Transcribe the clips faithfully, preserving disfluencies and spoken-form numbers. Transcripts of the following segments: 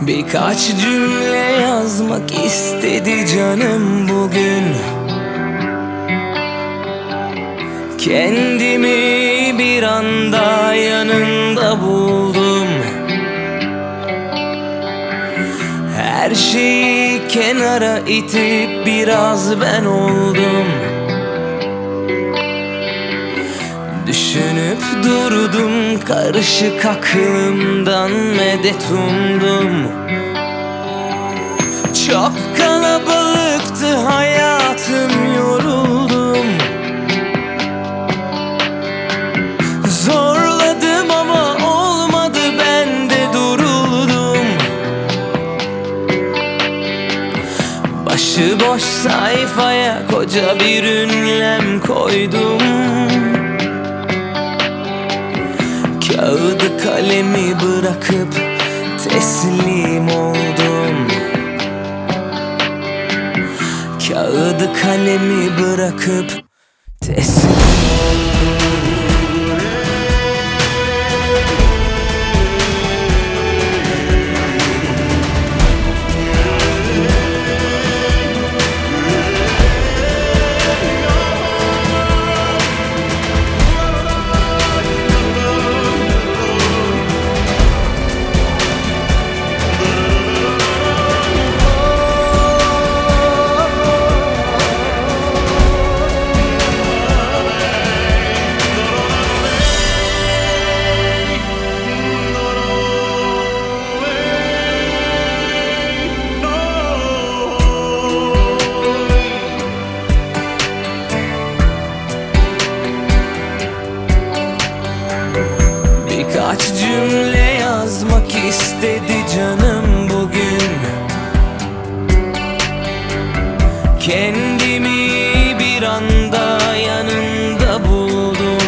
Birkaç cümle yazmak istedi canım bugün. Kendimi bir anda yanında buldum. Her şeyi kenara itip biraz ben oldum. Düşünüp durdum, karışık aklımdan medet umdum. Çok kalabalıktı hayatım, yoruldum. Zorladım ama olmadı, ben de duruldum. Başıboş sayfaya koca bir ünlem koydum. Kağıdı kalemi bırakıp teslim oldum. Kağıdı kalemi bırakıp teslim oldum. Birkaç cümle yazmak istedi canım bugün. Kendimi bir anda yanında buldum.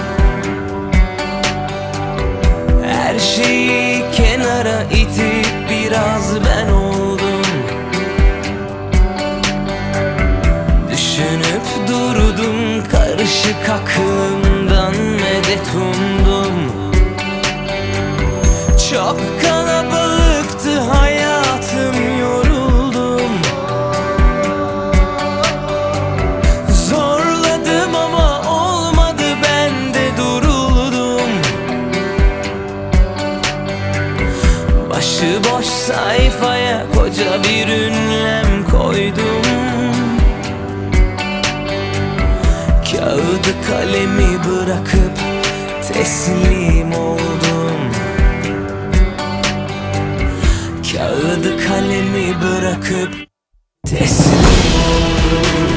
Her şeyi kenara itip biraz ben oldum. Düşünüp durdum, karışık aklımdan medet umdum. Çok kalabalıktı hayatım, yoruldum. Zorladım ama olmadı, ben de duruldum. Başıboş sayfaya koca bir ünlem koydum. Kağıdı kalemi bırakıp teslim oldum. Kağıdı kalemi bırakıp teslim oldum.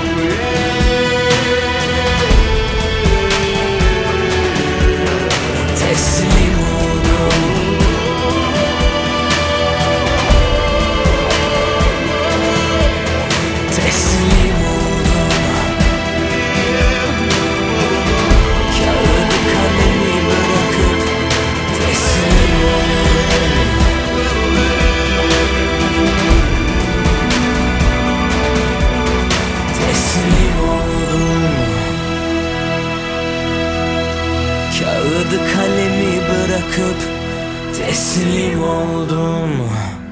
Teslim oldum. Teslim oldum. Kağıdı kalemi bırakıp teslim oldum. Teslim oldum. Kağıdı kalemi bırakıp teslim oldum.